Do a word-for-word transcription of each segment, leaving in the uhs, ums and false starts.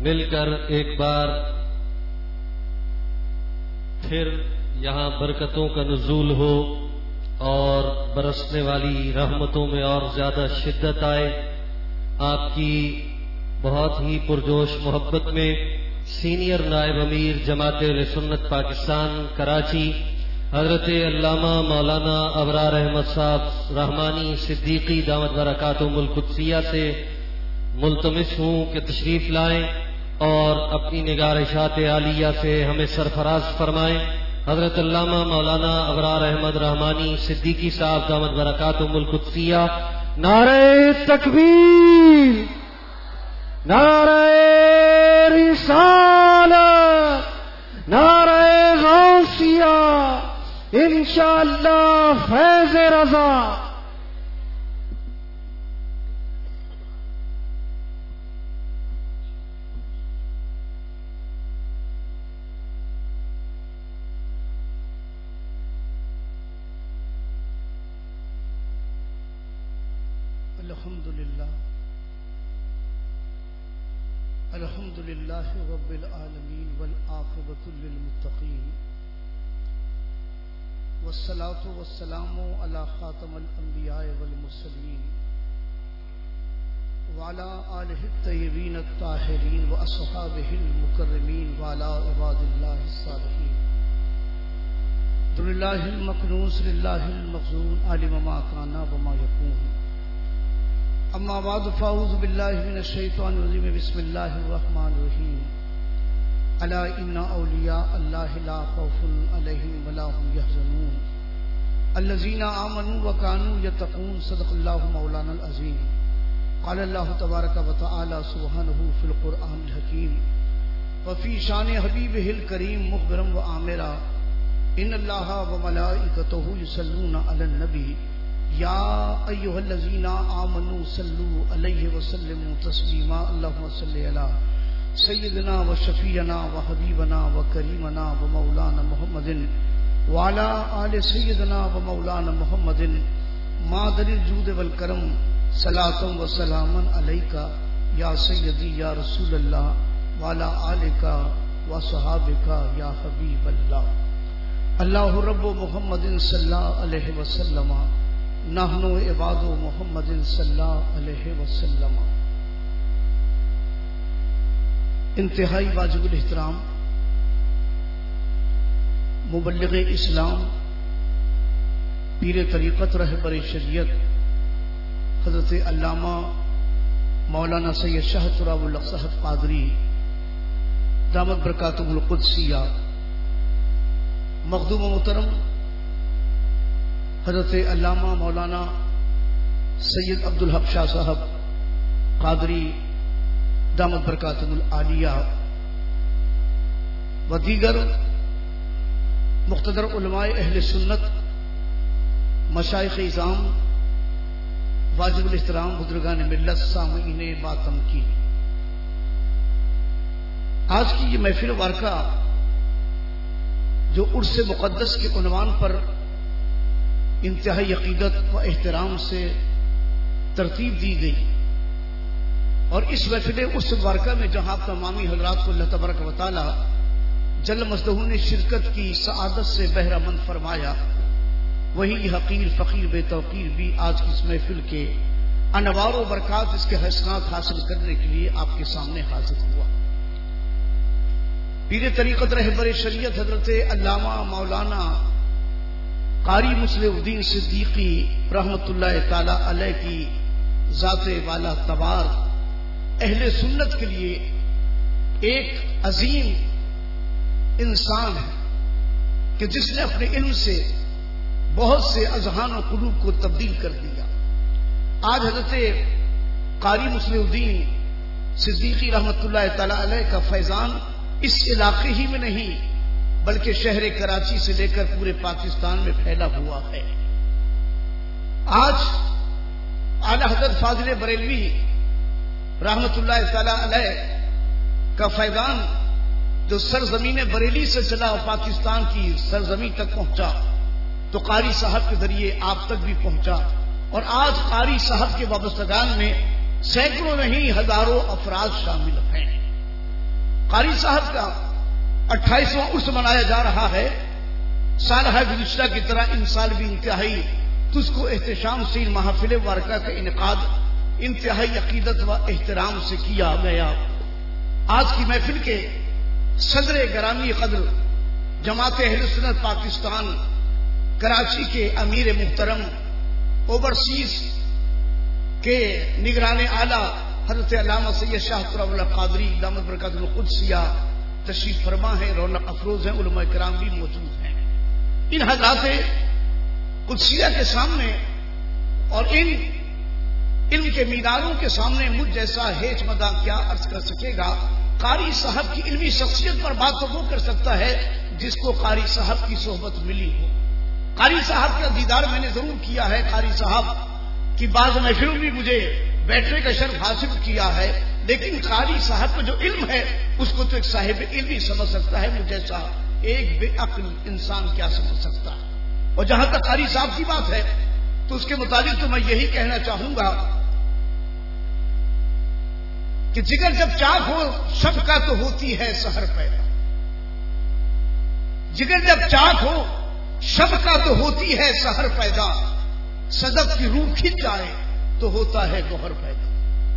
مل کر ایک بار پھر یہاں برکتوں کا نزول ہو اور برسنے والی رحمتوں میں اور زیادہ شدت آئے. آپ کی بہت ہی پرجوش محبت میں سینئر نائب امیر جماعت اہل سنت پاکستان کراچی حضرت علامہ مولانا ابرار احمد صاحب رحمانی صدیقی دامت برکاتہم القدسیہ سے ملتمس ہوں کہ تشریف لائیں اور اپنی نگارشات عالیہ سے ہمیں سرفراز فرمائیں. حضرت علامہ مولانا ابرار احمد رحمانی صدیقی صاحب دامت برکاتہم القدسیہ. نعرہ تکبیر، نعرہ رسالت، نعرہ غوثیہ، انشاءاللہ فیض رضا. الحمدللہ الحمدللہ رب العالمین والعاقبۃ للمتقین والصلاة والسلام علی خاتم الانبیاء والمرسلین وعلی آلہ الطیبین الطاہرین واصحابہ المکرمین وعلی عباد اللہ الصالحین. للہ المکنوز للہ المخزون عالم ما کان وما یکون. اما بعد فاعوذ باللہ من الشیطان الرجیم بسم اللہ الرحمن الرحیم. الا ان اولیاء اللہ لا خوف علیہم ولا هم يحزنون الذین آمنوا وكانوا يتقون. صدق اللہ مولانا العظیم. قال اللہ تبارک وتعالی سبحانہ فی القرآن الحکیم وفی شان حبیبہ الکریم مخبرا وآمرا ان اللہ وملائکتہ یصلون علی النبی یا ایھا الذین آمنوا صلوا علیہ وسلموا تسلیما. اللهم صل علی سیدنا و شفیعنا و حبیبنا و کریمنا و مولانا محمد وعلی آل سیدنا و مولانا محمد مادر الجود والکرم صلاۃ و سلاما علیک یا سیدی یا رسول اللہ وعلی آلک و صحابک یا حبیب اللہ. اللہ رب محمد صلی اللہ علیہ وسلم نحن عباد محمد صلی اللہ علیہ وسلم. انتہائی واجب الاحترام مبلغ اسلام پیر طریقت رہبر شریعت حضرت علامہ مولانا سید شاہ تراب اللہ صاحب قادری دامت برکاتہم القدسیہ. مخدوم و محترم حضرت علامہ مولانا سید عبدالحق شاہ صاحب قادری دامت برکاتہم العالیہ و دیگر مقتدر علماء اہل سنت مشائخ اعظام واجب الاحترام بزرگان ملت سامعین باتم کی. آج کی یہ محفل وارکہ جو عرس مقدس کے عنوان پر انتہائی عقیدت و احترام سے ترتیب دی گئی اور اس محفل عرس مبارکہ میں جہاں تمامی حضرات کو اللہ تبارک و تعالی جل مجدہ نے شرکت کی سعادت سے بہرہ مند فرمایا، وہی حقیر فقیر بے توقیر بھی آج کی اس محفل کے انوار و برکات اس کے حسنات حاصل کرنے کے لیے آپ کے سامنے حاضر ہوا. پیر طریقت رہبر شریعت حضرت علامہ مولانا قاری مصلح الدین صدیقی رحمت اللہ تعالی علیہ کی ذات والا تبار اہل سنت کے لیے ایک عظیم انسان ہے کہ جس نے اپنے علم سے بہت سے اذہان و قلوب کو تبدیل کر دیا. آج حضرت قاری مصلح الدین صدیقی رحمت اللہ تعالی علیہ کا فیضان اس علاقے ہی میں نہیں بلکہ شہر کراچی سے لے کر پورے پاکستان میں پھیلا ہوا ہے. آج اعلی حضرت فاضل بریلوی رحمت اللہ تعالی علیہ کا فیضان جو سرزمین بریلی سے چلا اور پاکستان کی سرزمین تک پہنچا تو قاری صاحب کے ذریعے آپ تک بھی پہنچا، اور آج قاری صاحب کے وابستگان میں سینکڑوں نہیں ہزاروں افراد شامل ہیں. قاری صاحب کا اٹھائیسواں عرس منایا جا رہا ہے. سالہ گزشتہ کی طرح ان سال بھی انتہائی تجھ کو احتشام سے ان محافل مبارکہ کا انعقاد انتہائی عقیدت و احترام سے کیا گیا. آج کی محفل کے صدر گرامی قدر جماعت اہل سنت پاکستان کراچی کے امیر محترم اوورسیز کے نگران اعلی حضرت علامہ سید شاہ تراب اللہ قادری دامت برکاتہ القدسیہ تشریف فرما ہے، رونق افروز ہیں، علماء کرام بھی موجود ہیں. ان حضرات قدسیہ کے سامنے اور ان علم کے میناروں کے سامنے مجھ جیسا ہیچ مداح کیا عرض کر سکے گا. قاری صاحب کی علمی شخصیت پر بات تو وہ کر سکتا ہے جس کو قاری صاحب کی صحبت ملی ہو. قاری صاحب کا دیدار میں نے ضرور کیا ہے، قاری صاحب کی بعض محفلوں بھی مجھے بیٹھنے کا شرف حاصل کیا ہے، لیکن قاری صاحب کا جو علم ہے اس کو تو ایک صاحب علم ہی سمجھ سکتا ہے، مجھ جیسا ایک بے عقل انسان کیا سمجھ سکتا ہے. اور جہاں تک قاری صاحب کی بات ہے تو اس کے مطابق تو میں یہی کہنا چاہوں گا کہ جگر جب چاک ہو شب کا تو ہوتی ہے سحر پیدا. جگر جب چاک ہو شب کا تو ہوتی ہے سحر پیدا. صدف کی روح کھنچ جائے تو ہوتا ہے گوہر پیدا.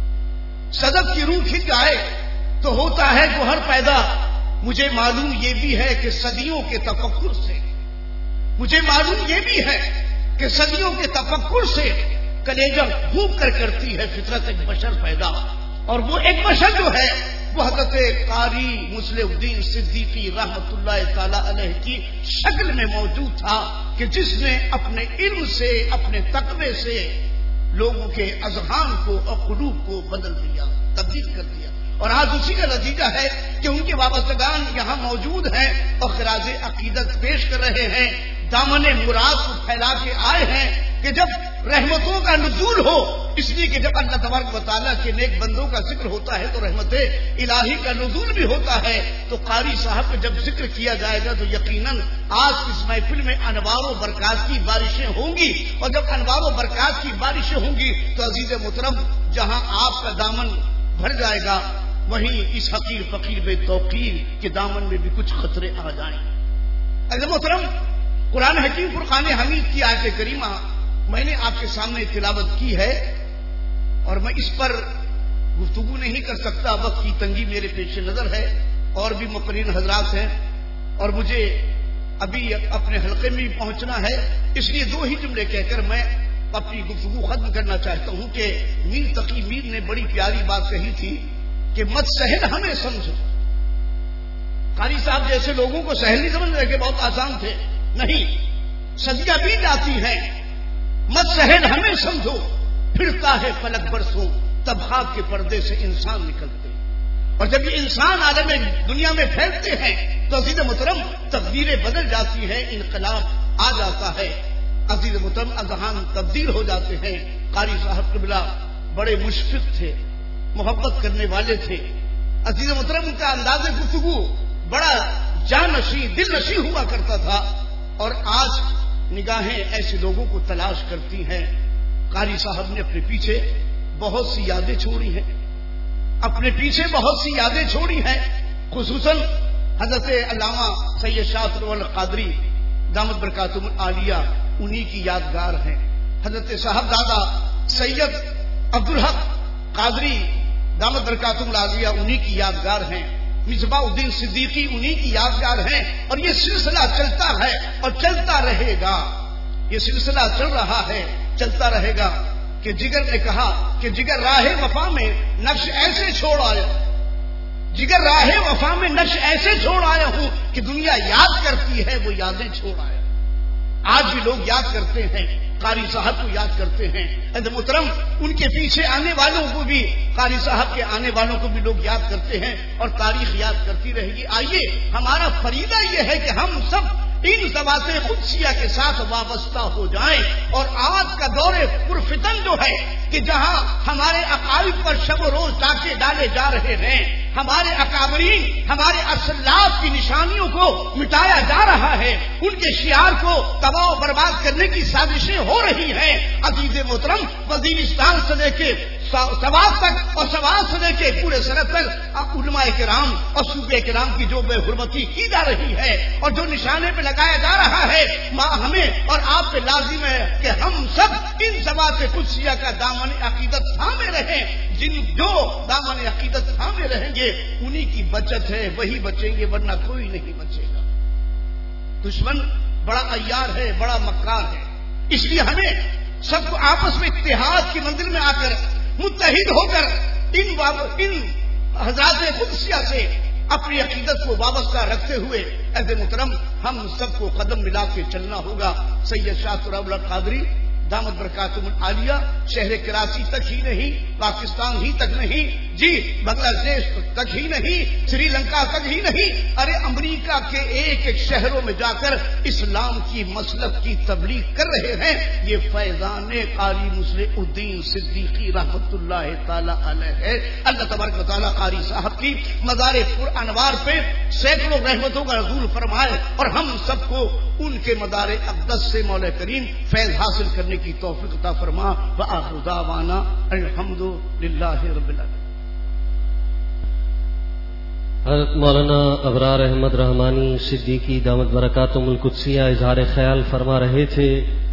صدف کی روح کھنچ جائے تو ہوتا ہے گوہر پیدا. مجھے معلوم یہ بھی ہے کہ صدیوں کے تفکر سے مجھے معلوم یہ بھی ہے کہ صدیوں کے تفکر سے کلیجہ پھونک کر کرتی ہے فطرت ایک بشر پیدا. اور وہ ایک بشر جو ہے وہ حضرت قاری مصلح الدین صدیقی رحمت اللہ تعالی علیہ کی شکل میں موجود تھا کہ جس نے اپنے علم سے اپنے تقوی سے لوگوں کے اذہان کو اور قلوب کو بدل دیا، تبدیل کر دیا. اور آج اسی کا نتیجہ ہے کہ ان کے وابستگان یہاں موجود ہیں اور خراج عقیدت پیش کر رہے ہیں، دامن مراد کو پھیلا کے آئے ہیں کہ جب رحمتوں کا نزول ہو، اس لیے کہ جب اللہ تبارک و تعالیٰ کے نیک بندوں کا ذکر ہوتا ہے تو رحمت الہی کا نزول بھی ہوتا ہے. تو قاری صاحب کا جب ذکر کیا جائے گا تو یقیناً آج اس محفل میں انوار و برکات کی بارشیں ہوں گی، اور جب انوار و برکات کی بارشیں ہوں گی تو عزیز محترم جہاں آپ کا دامن بھر جائے گا وہیں اس حقیر فقیر بے توقیر کے دامن میں بھی کچھ خطرے آ جائیں. عزیز محترم قرآن حکیم فرقان حمید کی آیت کریمہ میں نے آپ کے سامنے تلاوت کی ہے اور میں اس پر گفتگو نہیں کر سکتا، وقت کی تنگی میرے پیش نظر ہے اور بھی مقررین حضرات ہیں اور مجھے ابھی اپنے حلقے میں پہنچنا ہے. اس لیے دو ہی جملے کہہ کر میں اپنی گفتگو ختم کرنا چاہتا ہوں کہ میر تقی میر نے بڑی پیاری بات کہی تھی کہ مت سہل ہمیں سمجھو. قاری صاحب جیسے لوگوں کو سہل نہیں سمجھ رہے کہ بہت آسان تھے، نہیں، صدیاں بھی جاتی ہیں. مت سہل ہمیں سمجھو، پھرتا ہے فلک برسوں تب خاک کے پردے سے انسان نکلتے. اور جب یہ انسان عالم دنیا میں پھیلتے ہیں تو عزیز محترم تقدیریں بدل جاتی ہیں، انقلاب آ جاتا ہے. عزیز محترم اذہان تبدیل ہو جاتے ہیں. قاری صاحب قبلہ بڑے مشفق تھے، محبت کرنے والے تھے. عزیز محترم ان کا انداز گفتگو بڑا جانشیں دل نشیں ہوا کرتا تھا اور آج نگاہیں ایسے لوگوں کو تلاش کرتی ہیں. قاری صاحب نے اپنے پیچھے بہت سی یادیں چھوڑی ہیں، اپنے پیچھے بہت سی یادیں چھوڑی ہیں. خصوصاً حضرت علامہ سید شاہ تراب اللہ قادری دامت برکاتہم العالیہ انہی کی یادگار ہیں. حضرت صاحب دادا سید عبدالحق قادری دامت برکاتہم العالیہ انہی کی یادگار ہیں. مصباح الدین صدیقی انہی کی یادگار ہیں. اور یہ سلسلہ چلتا ہے اور چلتا رہے گا. یہ سلسلہ چل رہا ہے، چلتا رہے گا. کہ جگر نے کہا کہ جگر راہ وفا میں نقش ایسے چھوڑ آیا، جگر راہ وفا میں نقش ایسے چھوڑ آیا ہوں کہ دنیا یاد کرتی ہے وہ یادیں چھوڑ آیا. آج بھی لوگ یاد کرتے ہیں، قاری صاحب کو یاد کرتے ہیں. حضرت محترم ان کے پیچھے آنے والوں کو بھی، قاری صاحب کے آنے والوں کو بھی لوگ یاد کرتے ہیں اور تاریخ یاد کرتی رہے گی. آئیے ہمارا فریضہ یہ ہے کہ ہم سب ان ذوات قدسیہ کے ساتھ وابستہ ہو جائیں. اور آج کا دور پرفتن جو ہے کہ جہاں ہمارے عقائد پر شب و روز ڈاکے ڈالے جا رہے ہیں، ہمارے اکابرین ہمارے اسلاف کی نشانیوں کو مٹایا جا رہا ہے، ان کے شعار کو تباہ و برباد کرنے کی سازشیں ہو رہی ہیں۔ عزیز محترم، وزیرستان سے لے کے سوات تک اور سوات سے لے کے پورے سرحد تک علماء کرام اور صوفیاء کرام کی جو بے حرمتی کی جا رہی ہے اور جو نشانے پہ لگایا جا رہا ہے، ہمیں اور آپ پہ لازم ہے کہ ہم سب ان ذوات قدسیہ کا دامن عقیدت تھامے رہیں۔ جن جو دامن عقیدت تھامے رہیں گے انہی کی بچت ہے، وہی بچیں گے، ورنہ کوئی نہیں بچے گا۔ دشمن بڑا عیار ہے، بڑا مکار ہے، اس لیے ہمیں سب کو آپس میں اتحاد کی منزل میں آ کر متحد ہو کر ان ان حضرات قدسیہ سے اپنی عقیدت کو وابستہ رکھتے ہوئے عزیز محترم ہم سب کو قدم ملا کے چلنا ہوگا۔ سید شاہ تراب اللہ قادری دامت برکاتہم العالیہ شہر کراچی تک ہی نہیں، پاکستان ہی تک نہیں، جی بنگلہ دیش تک ہی نہیں، سری لنکا تک ہی نہیں، ارے امریکہ کے ایک ایک شہروں میں جا کر اسلام کی مسلک کی تبلیغ کر رہے ہیں۔ یہ فیضان قاری مصلح الدین صدیقی رحمت اللہ تعالی علیہ ہے۔ اللہ تبارک و تعالیٰ قاری صاحب کی مزار پر انوار پہ سینکڑوں رحمتوں کا نزول فرمائے اور ہم سب کو ان کے مدار اقدس سے مولا کریم فیض حاصل کرنے کی توفیق عطا فرما۔ وآخر دعوانا الحمد للہ رب العالمین۔ حضرت مولانا ابرار احمد رحمانی صدیقی دامت برکاتہم القدسیہ اظہار خیال فرما رہے تھے۔